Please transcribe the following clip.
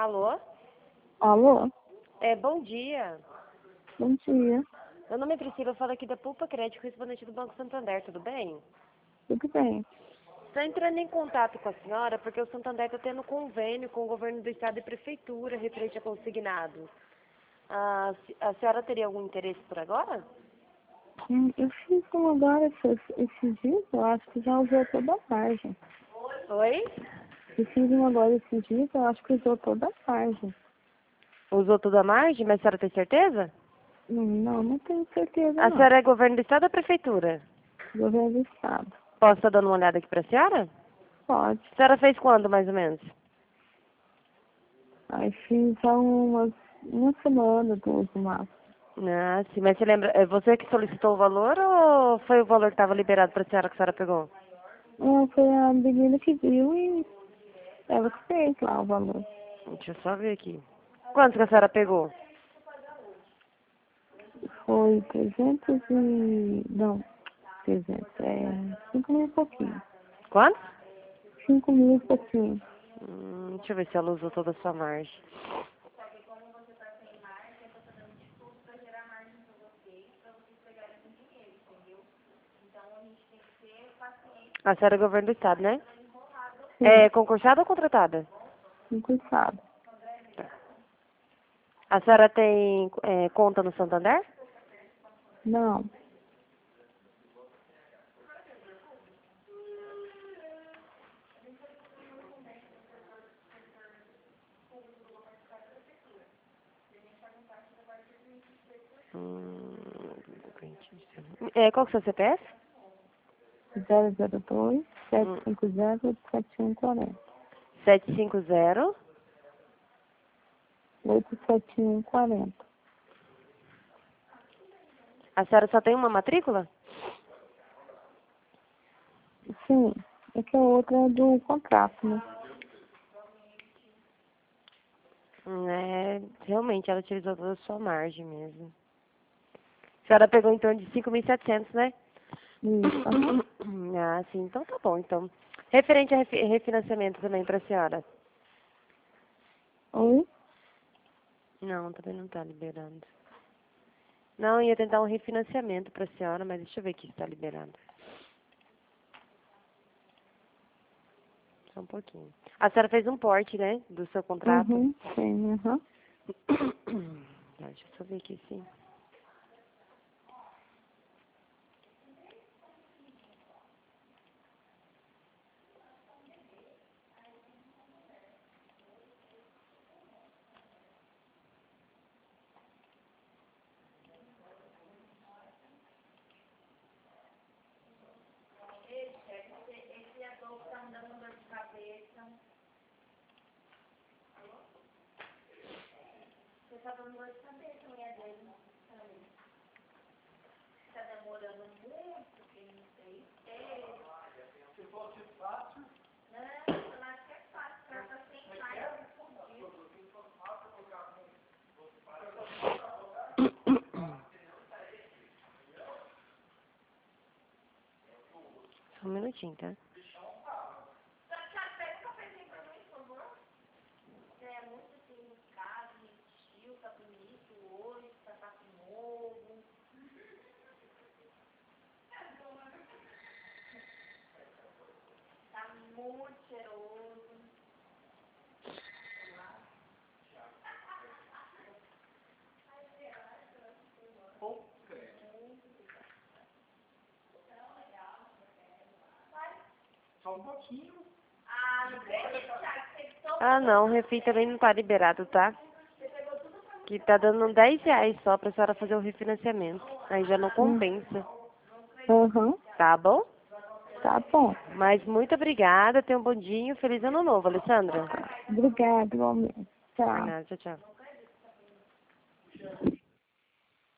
Alô? Alô? Bom dia. Bom dia. Meu nome é Priscila, eu falo aqui da Pulpa Crédito, correspondente do Banco Santander, tudo bem? Tudo bem? Estou entrando em contato com a senhora porque o Santander está tendo convênio com o governo do estado e prefeitura referente a consignados. A senhora teria algum interesse por agora? Eu fiz um agora esses dias, eu acho que já usou toda a margem. Oi? Eu fiz um agora esses dias, eu acho que usou toda a margem. Usou toda a margem, mas a senhora tem certeza? Não tenho certeza A não. senhora é governo do estado ou prefeitura? Governo do Estado. Posso estar dando uma olhada aqui para a senhora? Pode. A senhora fez quando, mais ou menos? Aí fiz há uma semana, duas no máximo. Ah, sim, mas você lembra, é você que solicitou o valor ou foi o valor que estava liberado para a senhora pegou? Não, foi a menina que viu e ela que fez lá o valor. Deixa eu só ver aqui. Quanto que a senhora pegou? Foi 5 mil e pouquinho. Quanto? 5 mil e pouquinho. Deixa eu ver se ela usou toda a sua margem. A senhora é governo do estado, né? Sim, É concursada ou contratada? concursado. A senhora tem conta no Santander? Não. Qual que é o seu CPF? 002 Hum, 750 7140. 750. 87140. A senhora só tem uma matrícula? Sim, é que a outra é do contrato, né? Realmente, ela utilizou toda a sua margem mesmo. A senhora pegou em torno de 5.700, né? Isso, aham. Ah, sim, então tá bom, então. Referente a refinanciamento também para a senhora? Oi? Não, também não está liberando. Não, ia tentar um refinanciamento para a senhora, mas deixa eu ver aqui se está liberado. Só um pouquinho. A senhora fez um porte, né, do seu contrato? Uhum, sim, aham. Deixa eu só ver aqui, sim. Só um minutinho, tá? Ah, não, o refim também não tá liberado, tá? Que tá dando R$ 10 só pra senhora fazer o refinanciamento. Aí já não compensa, Aham. tá bom? Tá bom. Mas muito obrigada, tenha um bom dia e um feliz ano novo, Alessandra. Obrigada, igualmente. Por Tchau. nada, tchau, tchau.